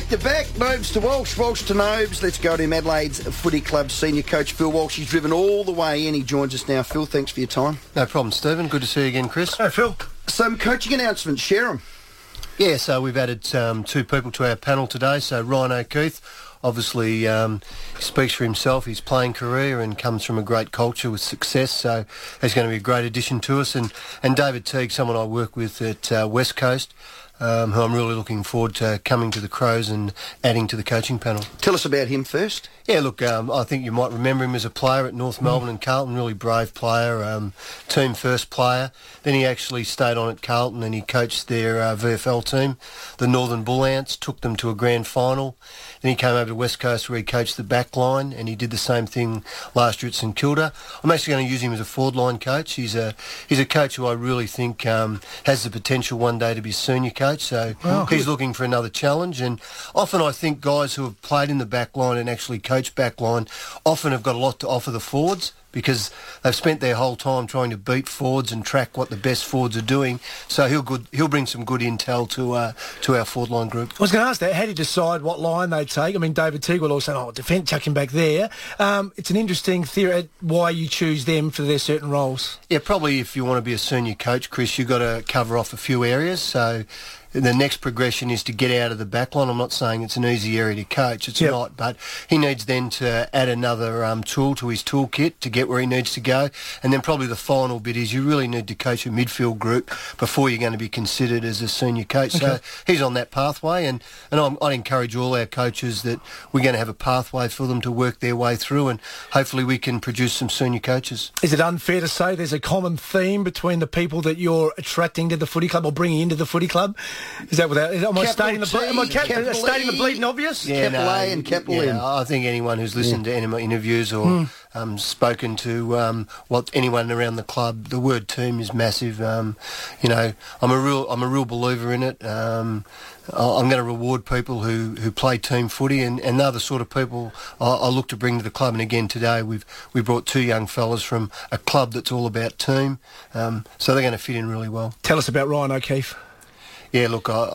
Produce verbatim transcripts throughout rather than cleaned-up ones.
to back, Nobes to Walsh, Walsh to Nobes. Let's go to Adelaide's Footy Club senior coach Phil Walsh. He's driven all the way in. He joins us now. Phil, thanks for your time. No problem, Stephen. Good to see you again, Chris. Hey, Phil. Some coaching announcements. Share them. Yeah, so we've added um, two people to our panel today. So Ryan O'Keefe, obviously um, speaks for himself, his playing career, and comes from a great culture with success, so he's going to be a great addition to us. And, and David Teague, someone I work with at uh, West Coast, um, who I'm really looking forward to coming to the Crows and adding to the coaching panel. Tell us about him first. Yeah, look, um, I think you might remember him as a player at North Melbourne mm. and Carlton, really brave player, um, team first player. Then he actually stayed on at Carlton and he coached their uh, V F L team, the Northern Bull Ants, took them to a grand final. Then he came over to West Coast where he coached the back line, and he did the same thing last year at St Kilda. I'm actually going to use him as a forward line coach. He's a he's a coach who I really think um, has the potential one day to be a senior coach, so oh, he's good. Looking for another challenge. And often I think guys who have played in the back line and actually coached back line often have got a lot to offer the forwards, because they've spent their whole time trying to beat forwards and track what the best forwards are doing. So he'll good he'll bring some good intel to uh, to our forward line group. I was going to ask that. How do you decide what line they take? I mean, David Teague will also say, oh, defence, chuck him back there. Um, it's an interesting theory why you choose them for their certain roles. Yeah, probably if you want to be a senior coach, Chris, you've got to cover off a few areas. So the next progression is to get out of the back line. I'm not saying it's an easy area to coach. It's yep. not. But he needs then to add another um, tool to his toolkit to get where he needs to go. And then probably the final bit is you really need to coach a midfield group before you're going to be considered as a senior coach. Okay. So he's on that pathway. And, and I'm, I'd encourage all our coaches that we're going to have a pathway for them to work their way through, and hopefully we can produce some senior coaches. Is it unfair to say there's a common theme between the people that you're attracting to the footy club or bringing into the footy cluble? Is that without? Is, am I stating the ble- am I cap- stating the bleeding obvious? Yeah, capital no, A and capital yeah, M. I think anyone who's listened yeah. to any interviews or mm. um, spoken to um, what anyone around the club, the word team is massive. Um, you know, I'm a real I'm a real believer in it. Um, I'm going to reward people who, who play team footy, and, and they're the sort of people I, I look to bring to the club. And again, today we've we brought two young fellas from a club that's all about team, um, so they're going to fit in really well. Tell us about Ryan O'Keefe. Yeah, look, I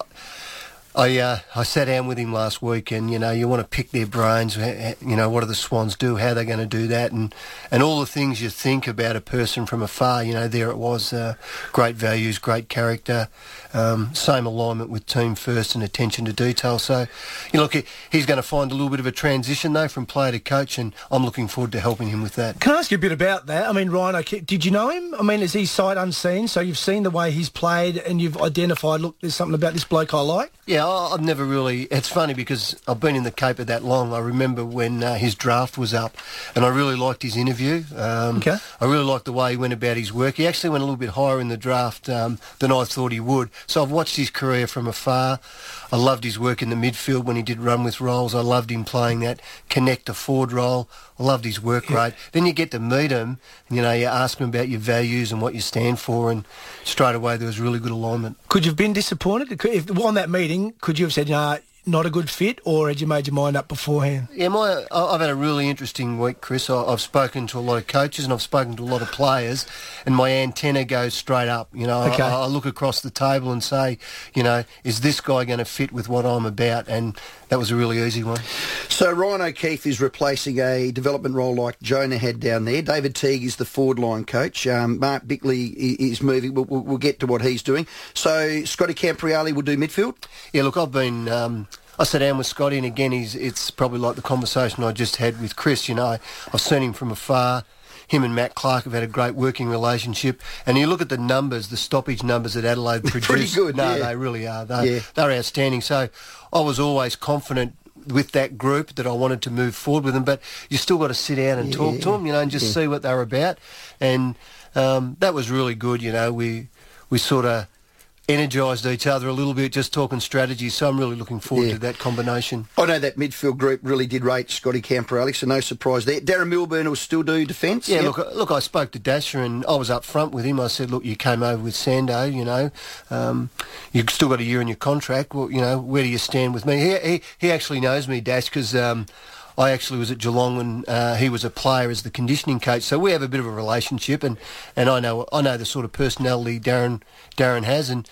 I, uh, I sat down with him last week, and, you know, you want to pick their brains, you know, what do the Swans do, how they're going to do that, and, and all the things you think about a person from afar. You know, there it was, uh, great values, great character, um, same alignment with team first and attention to detail. So, you know, look, he's going to find a little bit of a transition, though, from player to coach, and I'm looking forward to helping him with that. Can I ask you a bit about that? I mean, Ryan, did you know him? I mean, is he sight unseen? So you've seen the way he's played and you've identified, look, there's something about this bloke I like? Yeah, I've never really... It's funny because I've been in the Cape that long. I remember when uh, his draft was up, and I really liked his interview. Um, okay. I really liked the way he went about his work. He actually went a little bit higher in the draft um, than I thought he would. So I've watched his career from afar. I loved his work in the midfield when he did run with roles. I loved him playing that connector forward role. I loved his work yeah. rate. Then you get to meet him, and, you know, you ask him about your values and what you stand for, and straight away there was really good alignment. Could you have been disappointed? If, on that meeting, could you have said, nah, not a good fit, or had you made your mind up beforehand? Yeah, my I've had a really interesting week, Chris. I've spoken to a lot of coaches and I've spoken to a lot of players, and my antenna goes straight up. You know, okay. I, I look across the table and say, you know, is this guy going to fit with what I'm about? And that was a really easy one. So Ryan O'Keefe is replacing a development role like Jonah had down there. David Teague is the forward line coach. Um, Mark Bickley is moving. We'll, we'll get to what he's doing. So Scotty Campriali will do midfield? Yeah, look, I've been... Um, I sat down with Scotty, and again, he's, it's probably like the conversation I just had with Chris. You know, I've seen him from afar. Him and Matt Clark have had a great working relationship. And you look at the numbers, the stoppage numbers that Adelaide produced. Pretty good, No, yeah. they really are. They, yeah. They're outstanding. So I was always confident with that group that I wanted to move forward with them. But you still got to sit down and yeah. talk to them, you know, and just yeah. see what they're about. And um, that was really good, you know. We, we sort of energised each other a little bit, just talking strategy, so I'm really looking forward yeah. to that combination. I know that midfield group really did rate Scotty Campriali, so no surprise there. Darren Milburn will still do defence? Yeah, yep. look, look, I spoke to Dasher and I was up front with him. I said, look, you came over with Sando, you know, um, you've still got a year in your contract. Well, you know, where do you stand with me? He he, he actually knows me, Dash, because... Um, I actually was at Geelong when uh, he was a player as the conditioning coach, so we have a bit of a relationship, and, and I know I know the sort of personality Darren Darren has, and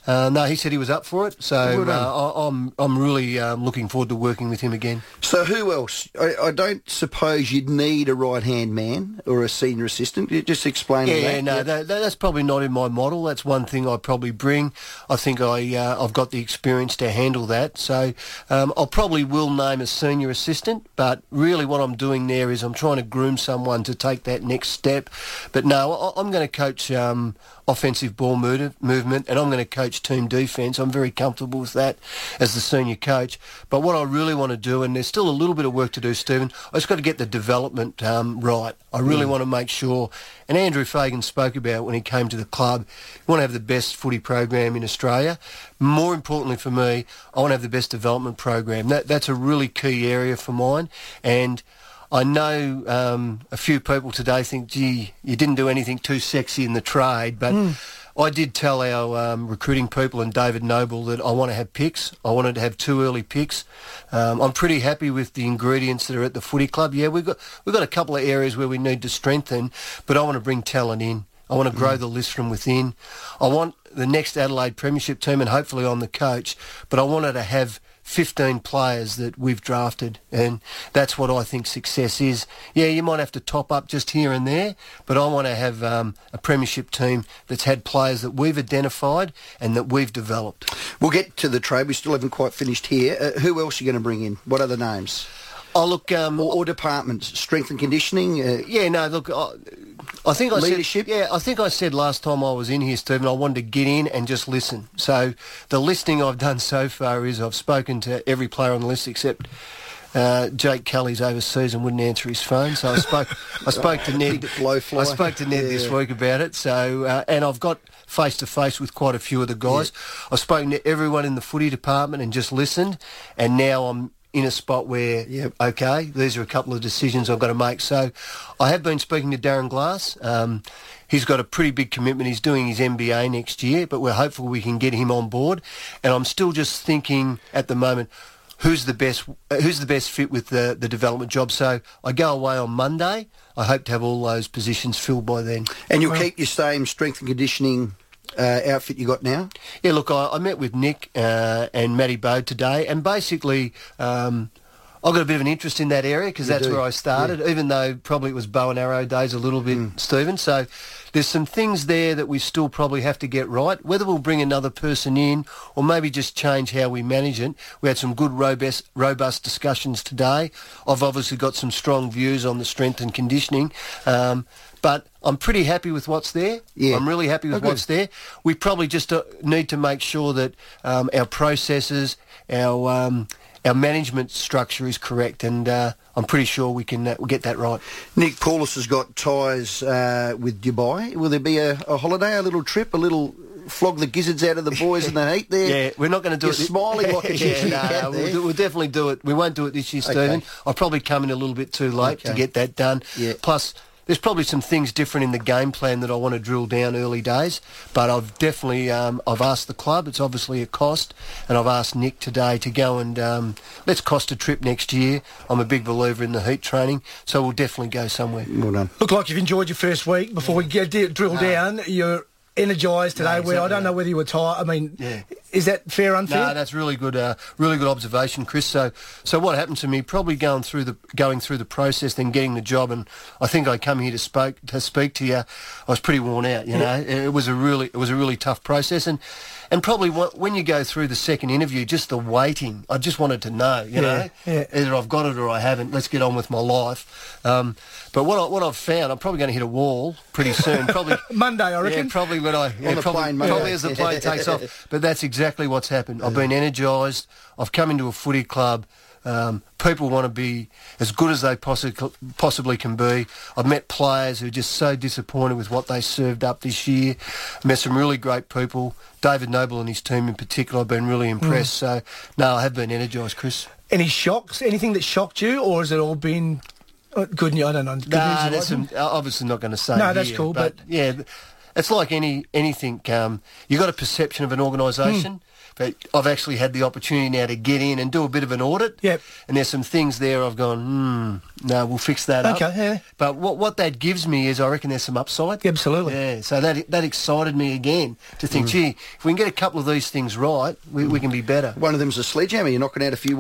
Uh, no, he said he was up for it, so uh, I, I'm I'm really um, looking forward to working with him again. So who else? I, I don't suppose you'd need a right-hand man or a senior assistant. Just explain yeah, that. Yeah, no, that, that's probably not in my model. That's one thing I probably bring. I think I, uh, I've got the experience to handle that. So um, I probably will name a senior assistant, but really what I'm doing there is I'm trying to groom someone to take that next step. But no, I, I'm going to coach um, offensive ball move, movement, and I'm going to coach team defence. I'm very comfortable with that as the senior coach. But what I really want to do, and there's still a little bit of work to do, Stephen, I just got to get the development um, right. I really mm. want to make sure, and Andrew Fagan spoke about when he came to the club, we want to have the best footy program in Australia. More importantly for me, I want to have the best development program. That, that's a really key area for mine. And I know um, a few people today think, gee, you didn't do anything too sexy in the trade, but mm. I did tell our um, recruiting people and David Noble that I want to have picks. I wanted to have two early picks. Um, I'm pretty happy with the ingredients that are at the footy club. Yeah, we've got we've got a couple of areas where we need to strengthen, but I want to bring talent in. I want to grow mm. the list from within. I want the next Adelaide Premiership team, and hopefully I'm the coach, but I wanted to have fifteen players that we've drafted, and that's what I think success is. Yeah, you might have to top up just here and there, but I want to have um, a premiership team that's had players that we've identified and that we've developed. We'll get to the trade. We still haven't quite finished here. Uh, who else are you going to bring in? What are the names? Oh, look... Um, or, or departments, strength and conditioning? Uh, yeah, no, look... I, I think I leadership. Said, yeah, I think I said last time I was in here, Stephen, I wanted to get in and just listen. So the listening I've done so far is I've spoken to every player on the list except uh, Jake Kelly's overseas and wouldn't answer his phone. So I spoke. I spoke to Ned. I spoke to Ned yeah. this week about it. So uh, and I've got face to face with quite a few of the guys. Yeah. I've spoken to everyone in the footy department and just listened. And now I'm in a spot where, yep. okay, these are a couple of decisions I've got to make. So I have been speaking to Darren Glass. Um, he's got a pretty big commitment. He's doing his M B A next year, but we're hopeful we can get him on board. And I'm still just thinking at the moment, who's the best who's the best fit with the, the development job. So I go away on Monday. I hope to have all those positions filled by then. And you'll well, keep your same strength and conditioning Uh, outfit you got now? Yeah, look, I, I met with Nick uh, and Matty Bode today, and basically um, I've got a bit of an interest in that area because that's do. where I started, yeah. even though probably it was bow and arrow days a little bit, mm. Stephen. So there's some things there that we still probably have to get right, whether we'll bring another person in or maybe just change how we manage it. We had some good, robust, robust discussions today. I've obviously got some strong views on the strength and conditioning, um, but I'm pretty happy with what's there. Yeah. I'm really happy with oh, what's there. We probably just uh, need to make sure that um, our processes, our um, our management structure is correct, and uh, I'm pretty sure we can uh, we'll get that right. Nick Paulus has got ties uh, with Dubai. Will there be a, a holiday, a little trip, a little flog the gizzards out of the boys in the heat there? Yeah, we're not going to do You're it. smiling like a yeah, no, no, we'll, do, we'll definitely do it. We won't do it this year, Stephen. Okay. I'll probably come in a little bit too late okay. to get that done. Yeah. Plus, there's probably some things different in the game plan that I want to drill down early days, but I've definitely um, I've asked the club. It's obviously a cost, and I've asked Nick today to go and um, let's cost a trip next year. I'm a big believer in the heat training, so we'll definitely go somewhere. Well done. Look like you've enjoyed your first week. Before we get drill no. down, you're energised today. No, exactly. Where I don't know whether you were tired. I mean, yeah. is that fair, unfair? No, that's really good. Uh, really good observation, Chris. So, so what happened to me? Probably going through the going through the process, then getting the job, and I think I come here to speak to speak to you. I was pretty worn out. You know, yeah. it was a really it was a really tough process, and. And probably when you go through the second interview, just the waiting, I just wanted to know, you yeah, know, yeah. either I've got it or I haven't. Let's get on with my life. Um, but what, I, what I've found, I'm probably going to hit a wall pretty soon. Probably Monday, I reckon. Yeah, probably when I, yeah, on the probably, plane, probably as the plane takes off. But that's exactly what's happened. I've been energised. I've come into a footy club. Um, people want to be as good as they possi- possibly can be. I've met players who are just so disappointed with what they served up this year. Met some really great people. David Noble and his team in particular, I've been really impressed. Mm. So, no, I have been energised, Chris. Any shocks? Anything that shocked you, or has it all been uh, good news? I don't know. Good nah, news some, obviously not going to say. No, here, that's cool. But, but yeah, it's like any anything. Um, you've got a perception of an organisation. Mm. but I've actually had the opportunity now to get in and do a bit of an audit. Yep. And there's some things there I've gone, hmm, no, we'll fix that okay, up. Yeah. But what what that gives me is I reckon there's some upside. Yeah, absolutely. Yeah, so that that excited me again to think, mm. gee, if we can get a couple of these things right, we, mm. we can be better. One of them's a sledgehammer. You're knocking out a few